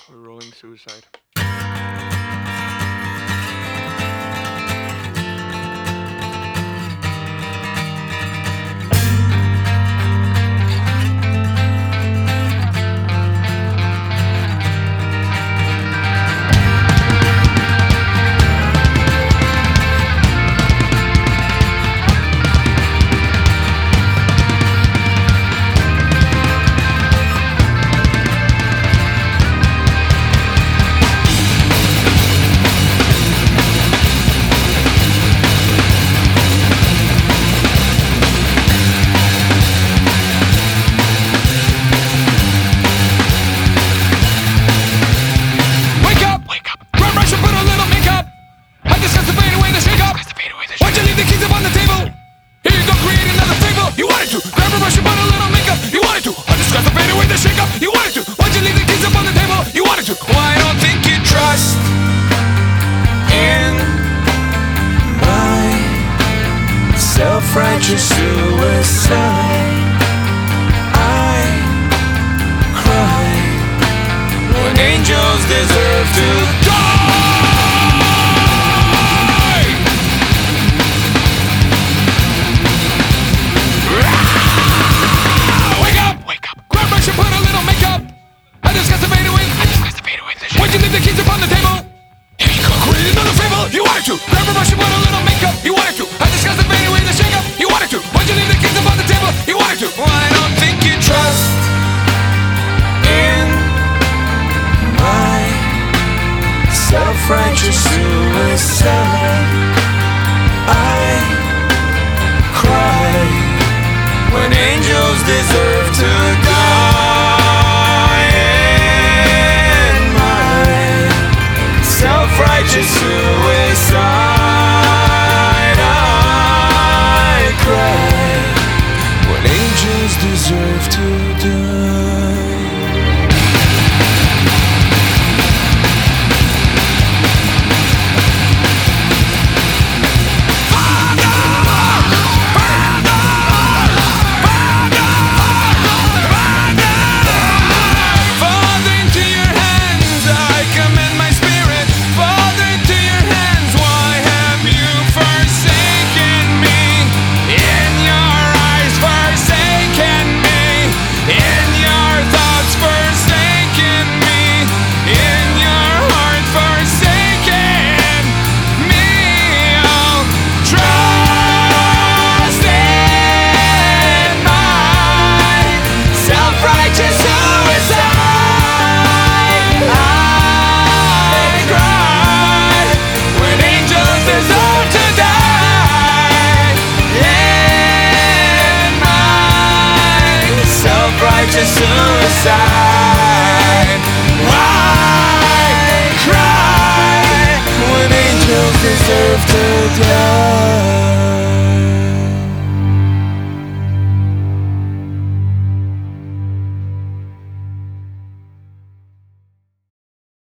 Rolling suicide. Why don't think you trust in my self-righteous suicide? I cry when angels deserve to die. Wake up, grab brush and put a little makeup. I discuss the fade away. Why'd you leave the keys upon the table? Here you go, create another fable. You wanted to grab a brush and put a little makeup. You wanted to. I discussed the fade away, the shake up. You wanted to. Why'd you leave the keys upon the table? You wanted to. Why